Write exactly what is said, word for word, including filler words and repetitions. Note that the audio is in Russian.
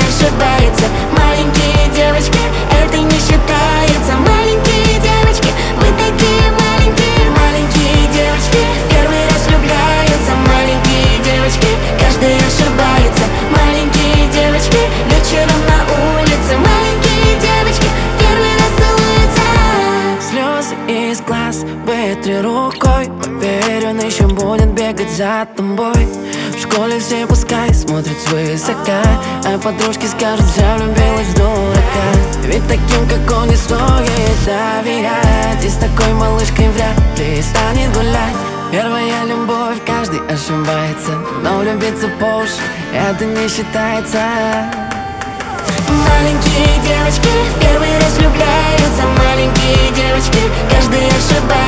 ошибается. Маленькие девочки, это не считается. Маленькие девочки, вы такие маленькие. Маленькие девочки в первый раз влюбляются. Маленькие девочки, каждый ошибается. Маленькие девочки вечером на улице. Маленькие девочки в первый раз целуются. Слезы из глаз вытри рукой. Поверь, он еще будет бегать за тобой. В школе все пускай смотрят свысока, а подружки скажут, вся влюбилась в дурака. Ведь таким, как он, не стоит доверять. И с такой малышкой вряд ли станет гулять. Первая любовь, каждый ошибается, но влюбиться по уши это не считается. Маленькие девочки в первый раз влюбляются. Маленькие девочки, каждый ошибается.